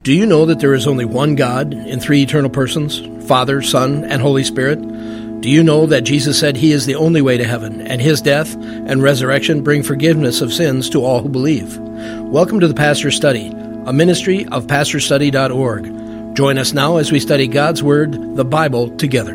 Do you know that there is only one God in three eternal persons, Father, Son, and Holy Spirit? Do you know that Jesus said He is the only way to heaven, and His death and resurrection bring forgiveness of sins to all who believe? Welcome to the Pastor's Study, a ministry of pastorstudy.org. Join us now as we study God's Word, the Bible, together.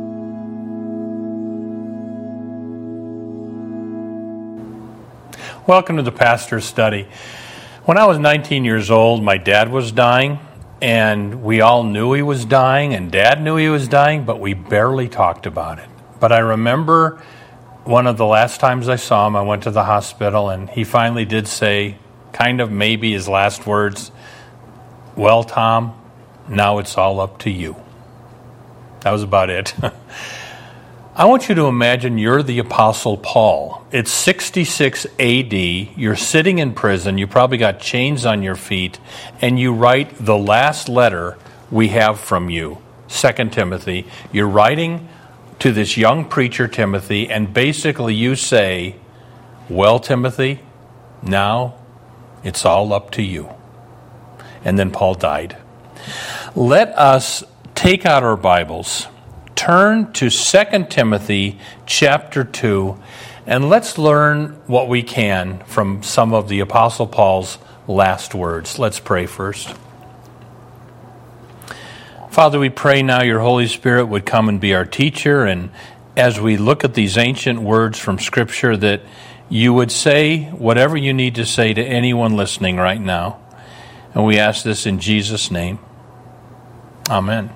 Welcome to the Pastor's Study. When I was 19 years old, my dad was dying, and we all knew he was dying, and Dad knew he was dying, but we barely talked about it. But I remember one of the last times I saw him, I went to the hospital, and he finally did say, kind of maybe his last words, "Well, Tom, now it's all up to you." That was about it. I want you to imagine you're the Apostle Paul. It's 66 AD. You're sitting in prison. You probably got chains on your feet. And you write the last letter we have from you, 2 Timothy. You're writing to this young preacher, Timothy, and basically you say, "Well, Timothy, now it's all up to you." And then Paul died. Let us take out our Bibles, turn to 2 Timothy chapter 2, and let's learn what we can from some of the Apostle Paul's last words. Let's pray first. Father, we pray now your Holy Spirit would come and be our teacher, and as we look at these ancient words from Scripture, that you would say whatever you need to say to anyone listening right now. And we ask this in Jesus' name. Amen.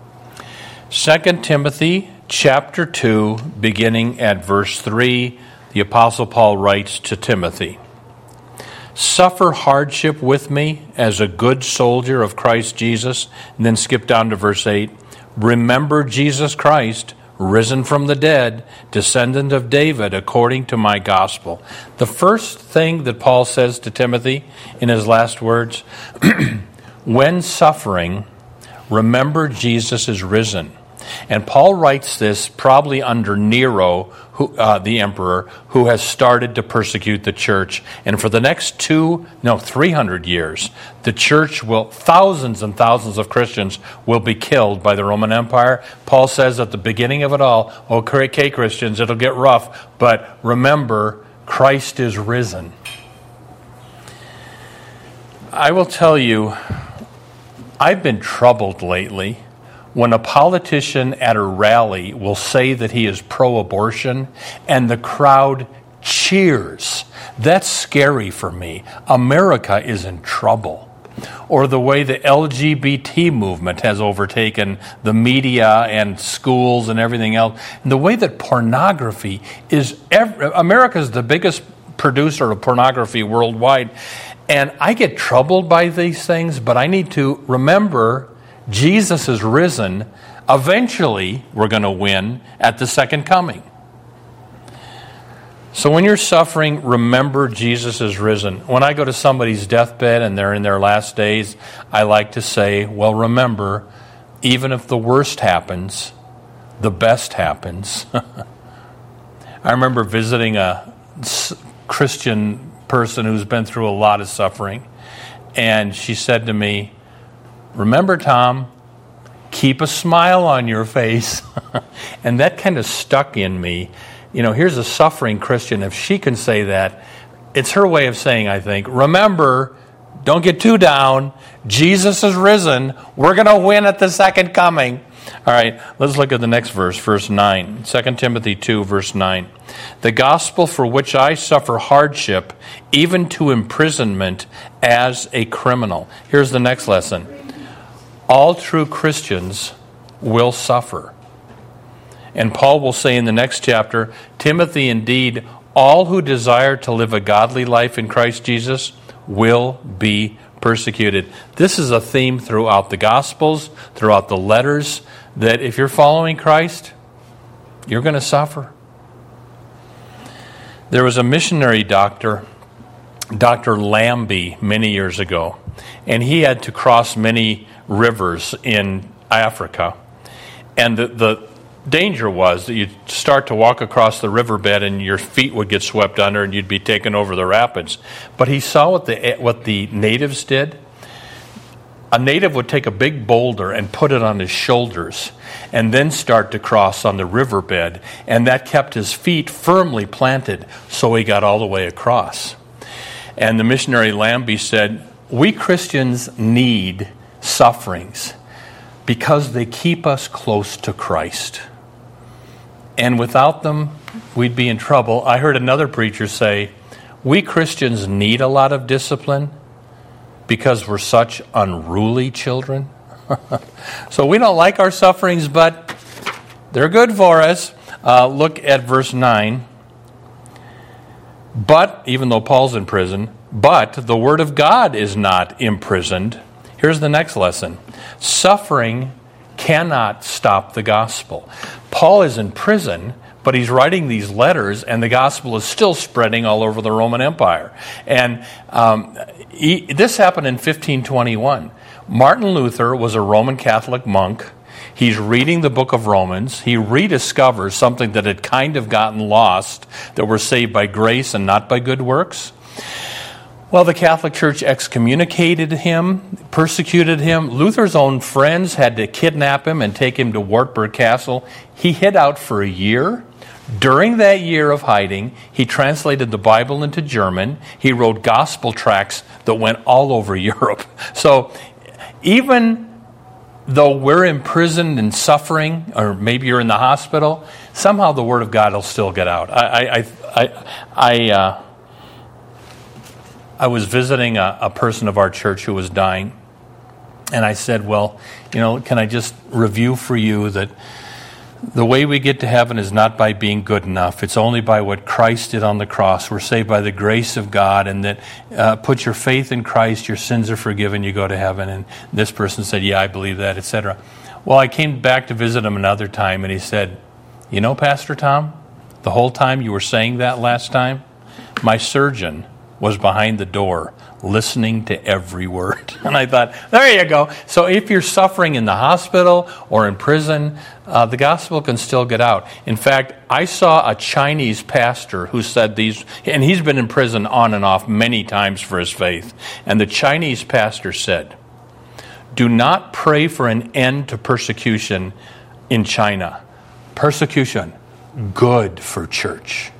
2 Timothy chapter 2, beginning at verse 3, the Apostle Paul writes to Timothy, "Suffer hardship with me as a good soldier of Christ Jesus." And then skip down to verse 8. "Remember Jesus Christ, risen from the dead, descendant of David, according to my gospel." The first thing that Paul says to Timothy in his last words, when suffering, remember Jesus is risen. And Paul writes this probably under Nero, the emperor, who has started to persecute the church. And for the next 300 years, the church will, thousands and thousands of Christians will be killed by the Roman Empire. Paul says at the beginning of it all, okay, Christians, it'll get rough, but remember, Christ is risen. I will tell you, I've been troubled lately when a politician at a rally will say that he is pro-abortion and the crowd cheers. That's scary for me. America is in trouble. Or the way the LGBT movement has overtaken the media and schools and everything else. And the way that pornography is... America is the biggest producer of pornography worldwide. And I get troubled by these things, but I need to remember Jesus is risen. Eventually, we're going to win at the second coming. So when you're suffering, remember Jesus is risen. When I go to somebody's deathbed and they're in their last days, I like to say, well, remember, even if the worst happens, the best happens. I remember visiting a Christian person who's been through a lot of suffering, and she said to me, "Remember, Tom, keep a smile on your face." And that kind of stuck in me. You know, here's a suffering Christian. If she can say that, it's her way of saying, I think, remember, don't get too down. Jesus is risen. We're going to win at the second coming. All right, let's look at the next verse, verse 9. 2 Timothy 2, verse 9. "The gospel for which I suffer hardship, even to imprisonment as a criminal." Here's the next lesson. All true Christians will suffer. And Paul will say in the next chapter, "Timothy, indeed, all who desire to live a godly life in Christ Jesus will be persecuted." This is a theme throughout the Gospels, throughout the letters, that if you're following Christ, you're going to suffer. There was a missionary doctor, Dr. Lambie, many years ago, and he had to cross many rivers in Africa. And the danger was that you'd start to walk across the riverbed and your feet would get swept under and you'd be taken over the rapids. But he saw what the natives did. a native would take a big boulder and put it on his shoulders and then start to cross on the riverbed, and that kept his feet firmly planted so he got all the way across. And the missionary Lambie said, we Christians need sufferings because they keep us close to Christ. And without them, we'd be in trouble. I heard another preacher say, we Christians need a lot of discipline because we're such unruly children. So we don't like our sufferings, but they're good for us. Look at verse 9. But, even though Paul's in prison, but the word of God is not imprisoned. Here's the next lesson. Suffering cannot stop the gospel. Paul is in prison, but he's writing these letters, and the gospel is still spreading all over the Roman Empire. And this happened in 1521. Martin Luther was a Roman Catholic monk. He's reading the book of Romans. He rediscovers something that had kind of gotten lost, that we're saved by grace and not by good works. Well, the Catholic Church excommunicated him, persecuted him. Luther's own friends had to kidnap him and take him to Wartburg Castle. He hid out for a year. During that year of hiding, he translated the Bible into German. He wrote gospel tracts that went all over Europe. So even though we're imprisoned and suffering, or maybe you're in the hospital, somehow the Word of God will still get out. I was visiting a person of our church who was dying, and I said, well, can I just review for you that the way we get to heaven is not by being good enough. It's only by what Christ did on the cross. We're saved by the grace of God, and that put your faith in Christ, your sins are forgiven, you go to heaven. And this person said, yeah, I believe that, etc. Well, I came back to visit him another time, and he said, Pastor Tom, the whole time you were saying that last time, my surgeon was behind the door listening to every word. And I thought, there you go. So if you're suffering in the hospital or in prison, the gospel can still get out. In fact, I saw a Chinese pastor who said these, and he's been in prison on and off many times for his faith. And the Chinese pastor said, do not pray for an end to persecution in China. Persecution, good for church.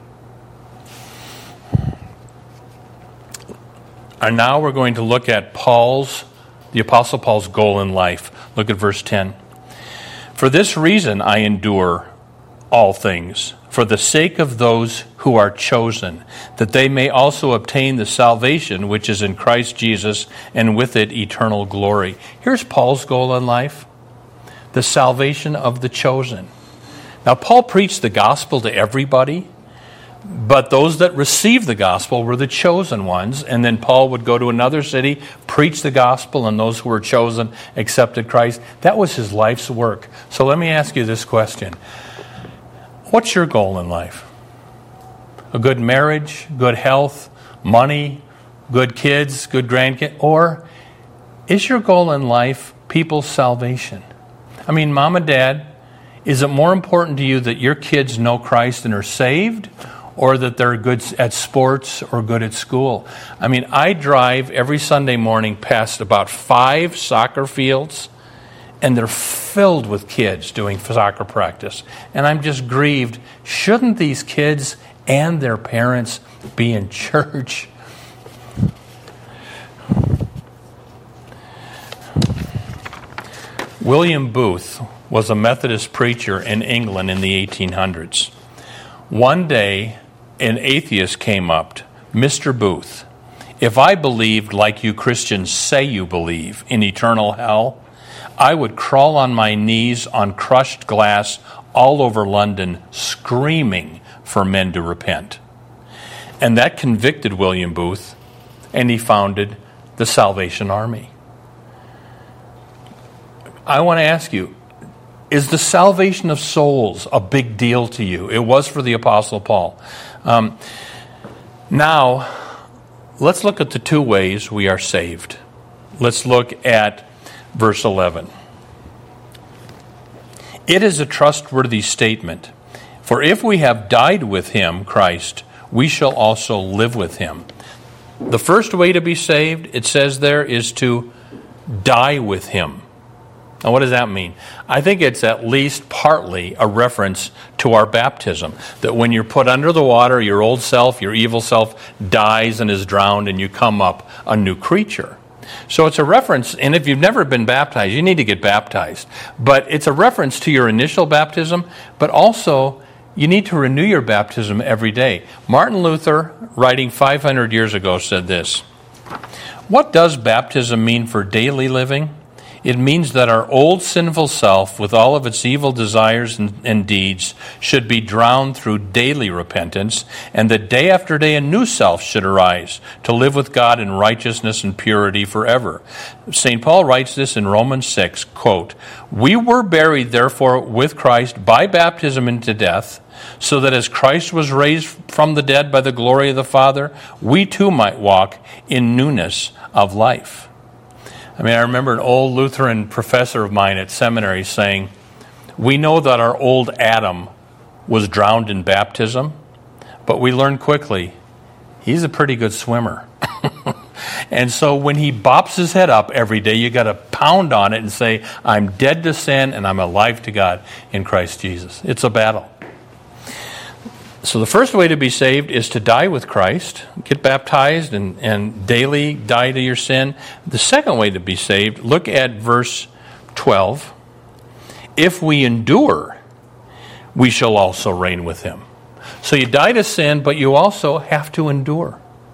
And now we're going to look at the Apostle Paul's goal in life. Look at verse 10. For this reason I endure all things, for the sake of those who are chosen, that they may also obtain the salvation which is in Christ Jesus, and with it eternal glory. Here's Paul's goal in life, the salvation of the chosen. Now, Paul preached the gospel to everybody, but those that received the gospel were the chosen ones. And then Paul would go to another city, preach the gospel, and those who were chosen accepted Christ. That was his life's work. So let me ask you this question. What's your goal in life? A good marriage, good health, money, good kids, good grandkids? Or is your goal in life people's salvation? I mean, mom and dad, is it more important to you that your kids know Christ and are saved, or that they're good at sports or good at school? I mean, I drive every Sunday morning past about 5 soccer fields, and they're filled with kids doing soccer practice. And I'm just grieved. Shouldn't these kids and their parents be in church? William Booth was a Methodist preacher in England in the 1800s. One day, an atheist came up, Mr. Booth, if I believed like you Christians say you believe in eternal hell, I would crawl on my knees on crushed glass all over London screaming for men to repent. And that convicted William Booth, and he founded the Salvation Army. I want to ask you, is the salvation of souls a big deal to you? It was for the Apostle Paul. Now, let's look at the 2 ways we are saved. Let's look at verse 11. It is a trustworthy statement. For if we have died with him, Christ, we shall also live with him. The first way to be saved, it says there, is to die with him. Now, what does that mean? I think it's at least partly a reference to our baptism. That when you're put under the water, your old self, your evil self, dies and is drowned, and you come up a new creature. So it's a reference, and if you've never been baptized, you need to get baptized. But it's a reference to your initial baptism, but also you need to renew your baptism every day. Martin Luther, writing 500 years ago, said this: "What does baptism mean for daily living? It means that our old sinful self, with all of its evil desires and deeds, should be drowned through daily repentance, and that day after day a new self should arise to live with God in righteousness and purity forever." St. Paul writes this in Romans 6, quote, "We were buried, therefore, with Christ by baptism into death, so that as Christ was raised from the dead by the glory of the Father, we too might walk in newness of life." I mean, I remember an old Lutheran professor of mine at seminary saying, "We know that our old Adam was drowned in baptism, but we learned quickly he's a pretty good swimmer." And so when he bops his head up every day, you got to pound on it and say, "I'm dead to sin and I'm alive to God in Christ Jesus." It's a battle. So the first way to be saved is to die with Christ, get baptized and daily die to your sin. The second way to be saved, look at verse 12. "If we endure, we shall also reign with him." So you die to sin, but you also have to endure.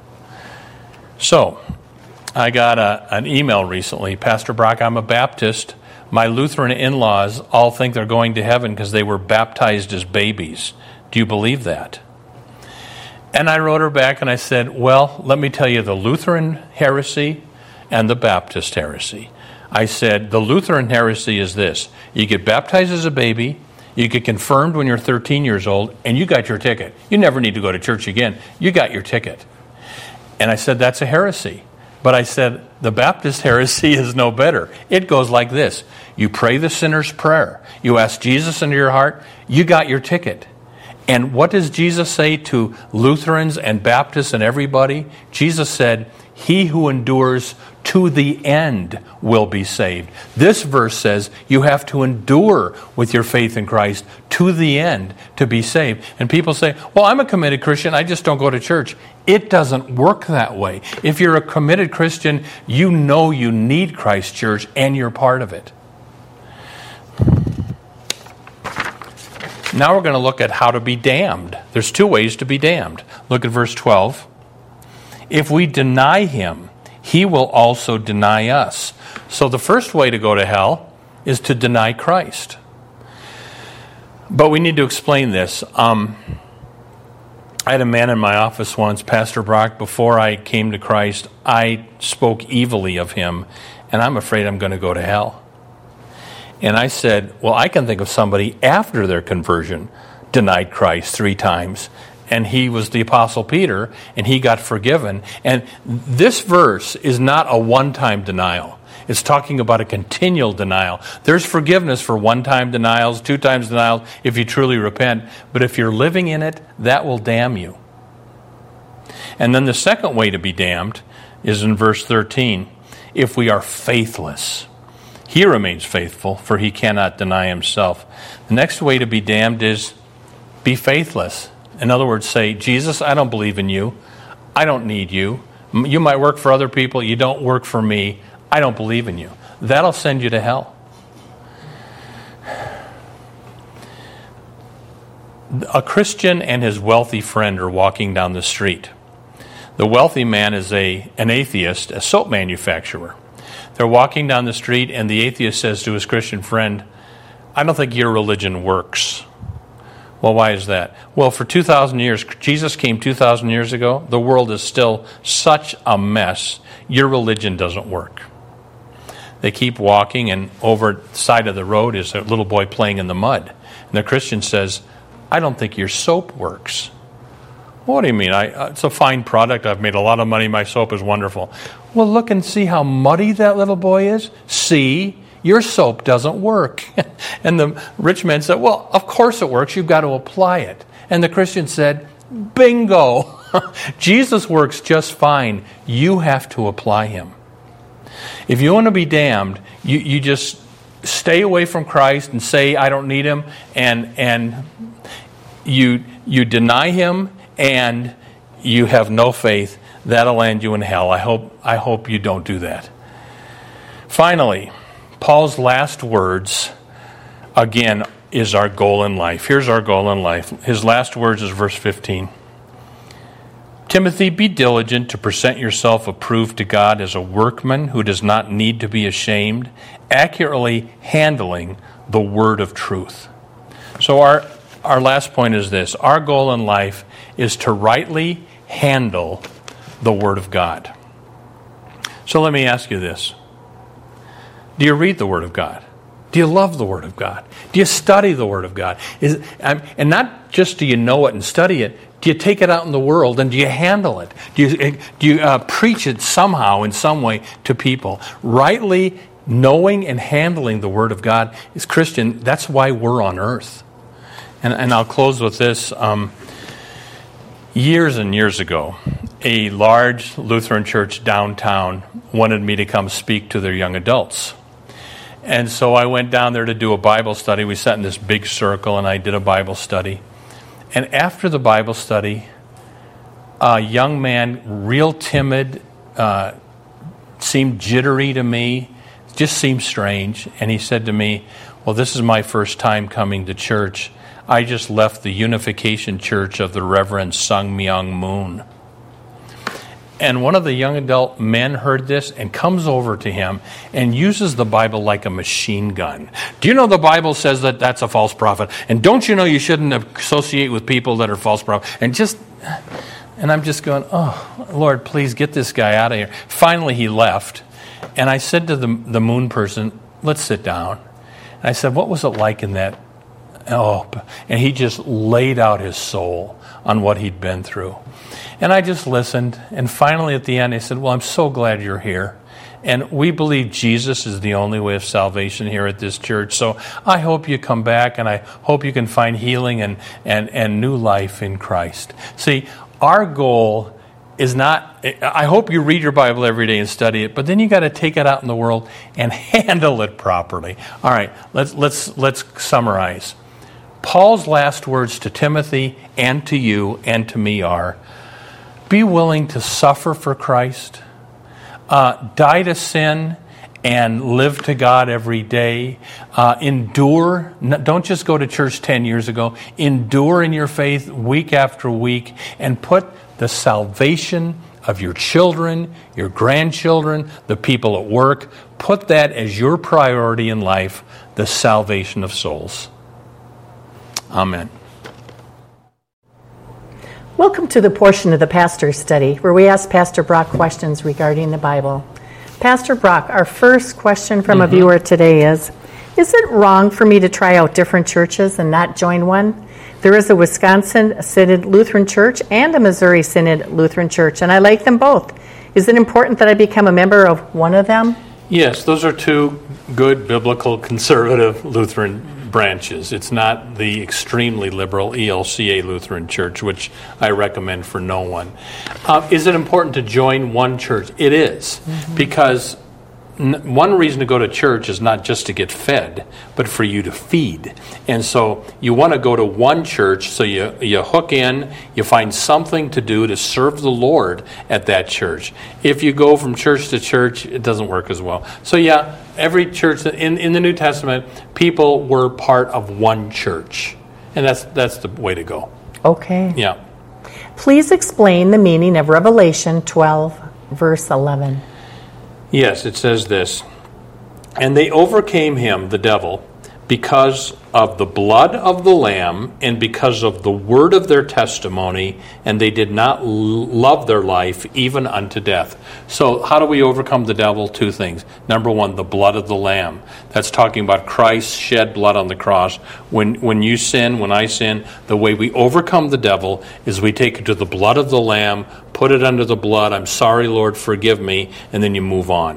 So I got an email recently, "Pastor Brock, I'm a Baptist. My Lutheran in-laws all think they're going to heaven because they were baptized as babies. Do you believe that?" And I wrote her back and I said, "Well, let me tell you the Lutheran heresy and the Baptist heresy." I said, the Lutheran heresy is this: you get baptized as a baby, you get confirmed when you're 13 years old, and you got your ticket. You never need to go to church again. You got your ticket. And I said, that's a heresy. But I said, the Baptist heresy is no better. It goes like this: you pray the sinner's prayer. You ask Jesus into your heart. You got your ticket. And what does Jesus say to Lutherans and Baptists and everybody? Jesus said, "He who endures to the end will be saved." This verse says you have to endure with your faith in Christ to the end to be saved. And people say, "Well, I'm a committed Christian, I just don't go to church." It doesn't work that way. If you're a committed Christian, you know you need Christ Church and you're part of it. Now we're going to look at how to be damned. There's two ways to be damned. Look at verse 12. "If we deny him, he will also deny us." So the first way to go to hell is to deny Christ. But we need to explain this. I had a man in my office once, "Pastor Brock, before I came to Christ, I spoke evilly of him, and I'm afraid I'm going to go to hell." And I said, well, I can think of somebody after their conversion denied Christ 3 times. And he was the Apostle Peter, and he got forgiven. And this verse is not a one-time denial. It's talking about a continual denial. There's forgiveness for one-time denials, 2 times denials, if you truly repent. But if you're living in it, that will damn you. And then the second way to be damned is in verse 13. "If we are faithless, he remains faithful, for he cannot deny himself." The next way to be damned is be faithless. In other words, say, "Jesus, I don't believe in you. I don't need you. You might work for other people. You don't work for me. I don't believe in you." That'll send you to hell. A Christian and his wealthy friend are walking down the street. The wealthy man is an atheist, a soap manufacturer. They're walking down the street, and the atheist says to his Christian friend, "I don't think your religion works." Well, why is that? Well, for 2,000 years, Jesus came 2,000 years ago. The world is still such a mess. Your religion doesn't work. They keep walking, and over the side of the road is a little boy playing in the mud. And the Christian says, "I don't think your soap works." "What do you mean? It's a fine product. I've made a lot of money. My soap is wonderful." "Well, look and see how muddy that little boy is. See, your soap doesn't work." And the rich man said, "Well, of course it works. You've got to apply it." And the Christian said, "Bingo. Jesus works just fine. You have to apply him." If you want to be damned, you just stay away from Christ and say, I don't need him, and you deny him and you have no faith. That'll land you in hell. I hope you don't do that. Finally, Paul's last words, again, is our goal in life. Here's our goal in life. His last words is verse 15. Timothy, be diligent to present yourself approved to God as a workman who does not need to be ashamed, accurately handling the word of truth. So our last point is this. Our goal in life is to rightly handle the word of God. So let me ask you this. Do you read the word of God? Do you love the word of God? Do you study the word of God? And not just do you know it and study it, do you take it out in the world and do you handle it? Do you preach it somehow, in some way, to people? Rightly knowing and handling the word of God is Christian. That's why we're on earth. And I'll close with this. Years and years ago, a large Lutheran church downtown wanted me to come speak to their young adults. And so I went down there to do a Bible study. We sat in this big circle, and I did a Bible study. And after the Bible study, a young man, real timid, seemed jittery to me, just seemed strange. And he said to me, well, this is my first time coming to church. I just left the Unification Church of the Reverend Sung Myung Moon. And one of the young adult men heard this and comes over to him and uses the Bible like a machine gun. Do you know the Bible says that that's a false prophet? And don't you know you shouldn't associate with people that are false prophets? And I'm just going, oh, Lord, please get this guy out of here. Finally, he left. And I said to the moon person, let's sit down. And I said, what was it like in that? Oh, and he just laid out his soul on what he'd been through. And I just listened, and finally at the end I said, well, I'm so glad you're here. And we believe Jesus is the only way of salvation here at this church. So I hope you come back, and I hope you can find healing and new life in Christ. See, our goal is not, I hope you read your Bible every day and study it, but then you got to take it out in the world and handle it properly. All right, let's summarize. Paul's last words to Timothy and to you and to me are, be willing to suffer for Christ, die to sin, and live to God every day. Endure. Don't just go to church 10 years ago. Endure in your faith week after week, and put the salvation of your children, your grandchildren, the people at work, put that as your priority in life, the salvation of souls. Amen. Welcome to the portion of the Pastor's Study where we ask Pastor Brock questions regarding the Bible. Pastor Brock, our first question from a viewer today is it wrong for me to try out different churches and not join one? There is a Wisconsin Synod Lutheran Church and a Missouri Synod Lutheran Church, and I like them both. Is it important that I become a member of one of them? Yes, those are two good biblical conservative Lutheran branches. It's not the extremely liberal ELCA Lutheran Church, which I recommend for no one. Is it important to join one church? It is, because one reason to go to church is not just to get fed, but for you to feed. And so you want to go to one church, so you hook in, you find something to do to serve the Lord at that church. If you go from church to church, it doesn't work as well. So yeah, every church in the New Testament, people were part of one church. And that's the way to go. Okay. Yeah. Please explain the meaning of Revelation 12, verse 11. Yes, it says this. And they overcame him, the devil, because of the blood of the Lamb and because of the word of their testimony, and they did not love their life even unto death. So how do we overcome the devil? Two things. Number one, the blood of the Lamb. That's talking about Christ shed blood on the cross. When you sin, when I sin, the way we overcome the devil is we take it to the blood of the Lamb, put it under the blood, I'm sorry, Lord, forgive me, and then you move on.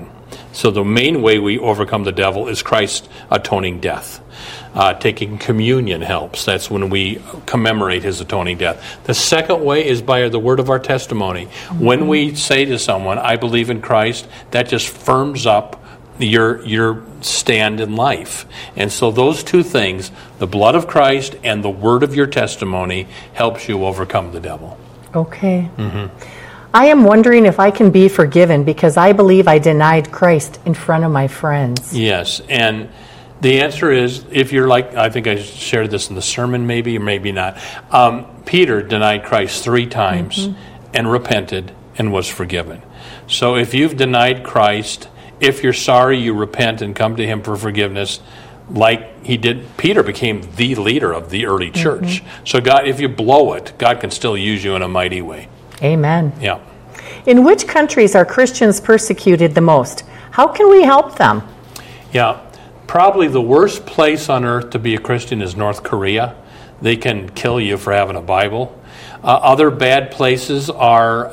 So the main way we overcome the devil is Christ's atoning death. Taking communion helps. That's when we commemorate his atoning death. The second way is by the word of our testimony. When we say to someone, I believe in Christ, that just firms up your stand in life. And so those two things, the blood of Christ and the word of your testimony, helps you overcome the devil. Okay. I am wondering if I can be forgiven because I believe I denied Christ in front of my friends. Yes, and the answer is, if you're like, I think I shared this in the sermon maybe, or maybe not. Peter denied Christ 3 times and repented and was forgiven. So if you've denied Christ, if you're sorry, you repent and come to him for forgiveness, like he did. Peter became the leader of the early church. So God, if you blow it, God can still use you in a mighty way. Amen. Yeah. In which countries are Christians persecuted the most? How can we help them? Yeah. Probably the worst place on earth to be a Christian is North Korea. They can kill you for having a Bible. Other bad places are,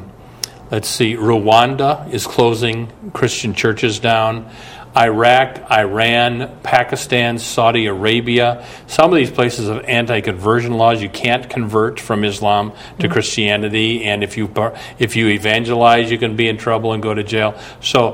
Rwanda is closing Christian churches down. Iraq, Iran, Pakistan, Saudi Arabia. Some of these places have anti-conversion laws. You can't convert from Islam to Christianity, and if you evangelize, you can be in trouble and go to jail. So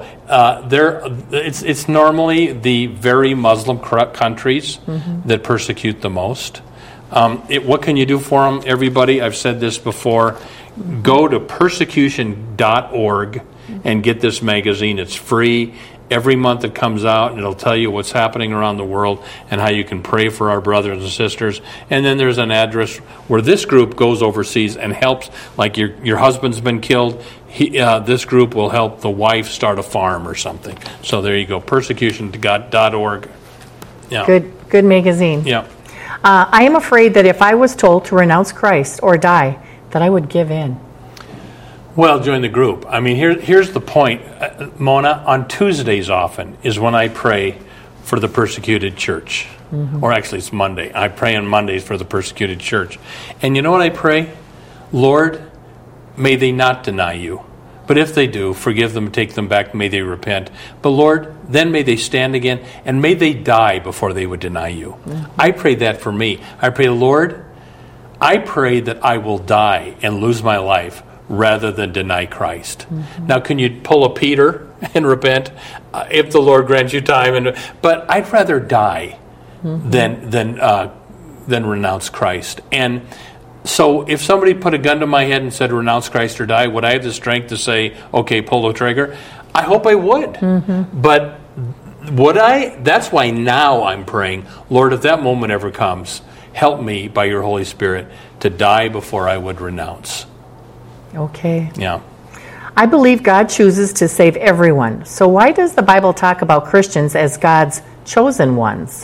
it's normally the very Muslim countries that persecute the most. What can you do for them, everybody? I've said this before. Go to persecution.org and get this magazine. It's free. Every month it comes out, and it'll tell you what's happening around the world and how you can pray for our brothers and sisters. And then there's an address where this group goes overseas and helps, like your husband's been killed. This group will help the wife start a farm or something. So there you go, persecution.org. Yeah. Good magazine. Yeah. I am afraid that if I was told to renounce Christ or die, that I would give in. Well, join the group. I mean, here's the point, Mona. On Tuesdays often is when I pray for the persecuted church. Or actually, it's Monday. I pray on Mondays for the persecuted church. And you know what I pray? Lord, may they not deny you. But if they do, forgive them, take them back, may they repent. But Lord, then may they stand again, and may they die before they would deny you. I pray that for me. I pray, Lord, I pray that I will die and lose my life rather than deny Christ. Now, can you pull a Peter and repent if the Lord grants you time? But I'd rather die than renounce Christ. And so if somebody put a gun to my head and said, renounce Christ or die, would I have the strength to say, okay, pull the trigger? I hope I would. But would I? That's why now I'm praying, Lord, if that moment ever comes, help me by your Holy Spirit to die before I would renounce. Okay. Yeah. I believe God chooses to save everyone. So why does the Bible talk about Christians as God's chosen ones?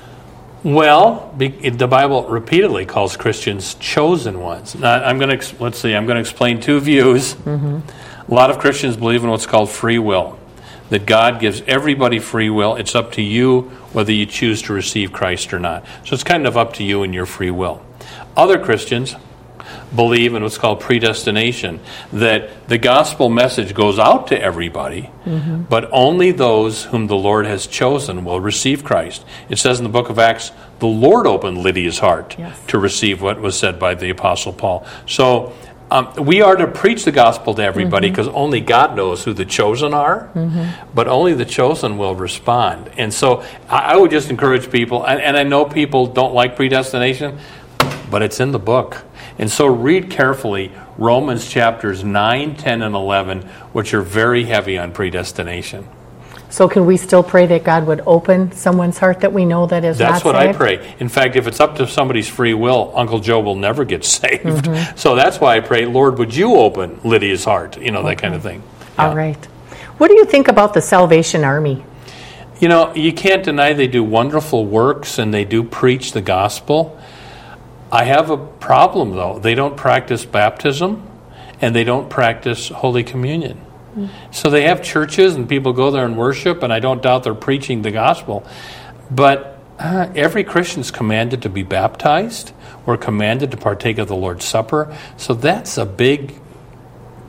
Well, the Bible repeatedly calls Christians chosen ones. Now, I'm going to explain 2 views. A lot of Christians believe in what's called free will, that God gives everybody free will. It's up to you whether you choose to receive Christ or not. So it's kind of up to you and your free will. Other Christians believe in what's called predestination, that the gospel message goes out to everybody, but only those whom the Lord has chosen will receive Christ. It says in the book of Acts, the Lord opened Lydia's heart to receive what was said by the Apostle Paul. So we are to preach the gospel to everybody because only God knows who the chosen are, but only the chosen will respond. And so I would just encourage people, and I know people don't like predestination, but it's in the book. And so read carefully Romans chapters 9, 10, and 11, which are very heavy on predestination. So can we still pray that God would open someone's heart that we know that is not saved? That's what I pray. In fact, if it's up to somebody's free will, Uncle Joe will never get saved. So that's why I pray, Lord, would you open Lydia's heart? That kind of thing. Yeah. All right. What do you think about the Salvation Army? You can't deny they do wonderful works and they do preach the gospel. I have a problem, though. They don't practice baptism, and they don't practice Holy Communion. So they have churches, and people go there and worship, and I don't doubt they're preaching the gospel. But every Christian's commanded to be baptized. We're commanded to partake of the Lord's Supper. So that's a big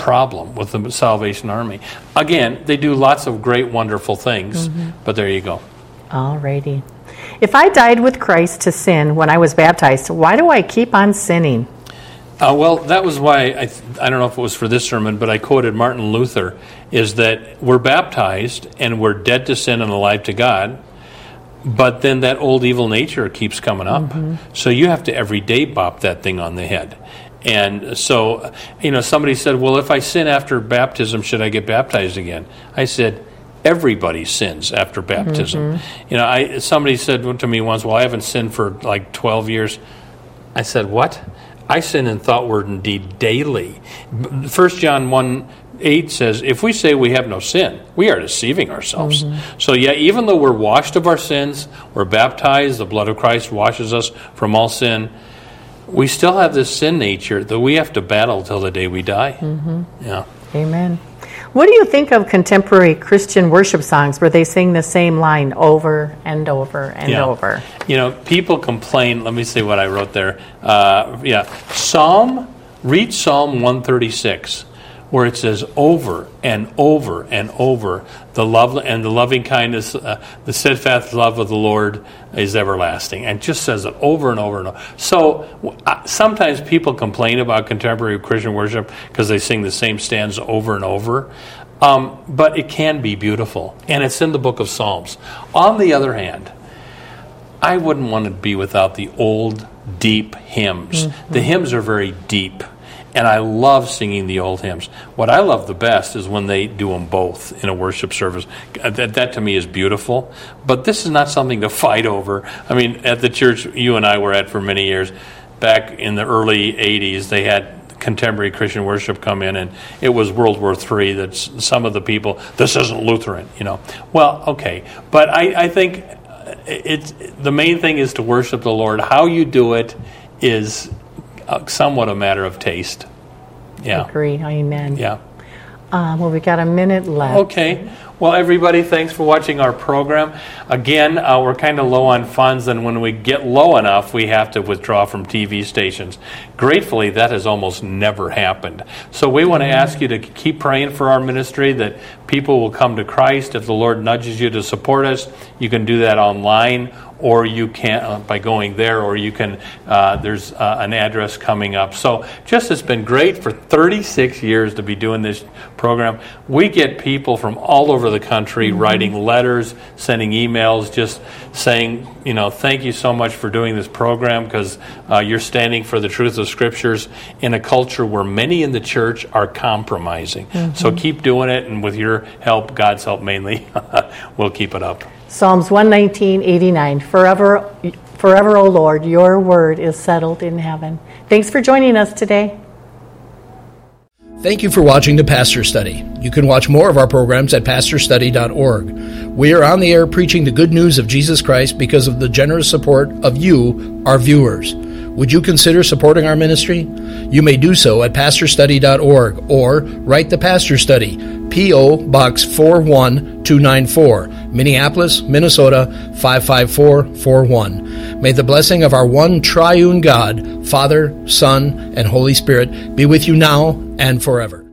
problem with the Salvation Army. Again, they do lots of great, wonderful things, but there you go. All righty. If I died with Christ to sin when I was baptized, why do I keep on sinning? Well, that was why, I don't know if it was for this sermon, but I quoted Martin Luther, is that we're baptized and we're dead to sin and alive to God, but then that old evil nature keeps coming up. So you have to every day bop that thing on the head. And so, somebody said, well, if I sin after baptism, should I get baptized again? I said, everybody sins after baptism. Somebody said to me once, well, I haven't sinned for like 12 years. I said, what? I sin in thought, word, and deed daily. 1 John 1:8 says, if we say we have no sin, we are deceiving ourselves. So yeah, even though we're washed of our sins, we're baptized, the blood of Christ washes us from all sin, we still have this sin nature that we have to battle till the day we die. Yeah. Amen. What do you think of contemporary Christian worship songs where they sing the same line over and over and over? People complain. Let me see what I wrote there. Read Psalm 136, where it says over and over and over, the loving kindness, the steadfast love of the Lord is everlasting, and just says it over and over and over. So sometimes people complain about contemporary Christian worship because they sing the same stanza over and over, but it can be beautiful, and it's in the book of Psalms. On the other hand, I wouldn't want to be without the old, deep hymns. The hymns are very deep. And I love singing the old hymns. What I love the best is when they do them both in a worship service. That to me is beautiful. But this is not something to fight over. I mean, at the church you and I were at for many years, back in the early 80s, they had contemporary Christian worship come in, and it was World War III that some of the people, this isn't Lutheran, Well, okay. But I think the main thing is to worship the Lord. How you do it is somewhat a matter of taste. Yeah. Agree. Amen. Yeah. Well, we got a minute left. Okay. Well, everybody, thanks for watching our program. Again, we're kind of low on funds, and when we get low enough, we have to withdraw from TV stations. Gratefully, that has almost never happened. So we want to ask you to keep praying for our ministry, that people will come to Christ. If the Lord nudges you to support us, you can do that online, or you can by going there, or you can, there's an address coming up. So just it's been great for 36 years to be doing this program. We get people from all over the country writing letters, sending emails, just saying, thank you so much for doing this program, because you're standing for the truth of Scriptures in a culture where many in the church are compromising. So keep doing it, and with your help, God's help mainly, we'll keep it up. Psalms 119:89. Forever, O Lord, your word is settled in heaven. Thanks for joining us today. Thank you for watching the Pastor Study. You can watch more of our programs at pastorstudy.org. We are on the air preaching the good news of Jesus Christ because of the generous support of you, our viewers. Would you consider supporting our ministry? You may do so at pastorstudy.org or write the Pastor Study, P.O. Box 41294, Minneapolis, Minnesota 55441. May the blessing of our one triune God, Father, Son, and Holy Spirit be with you now and forever.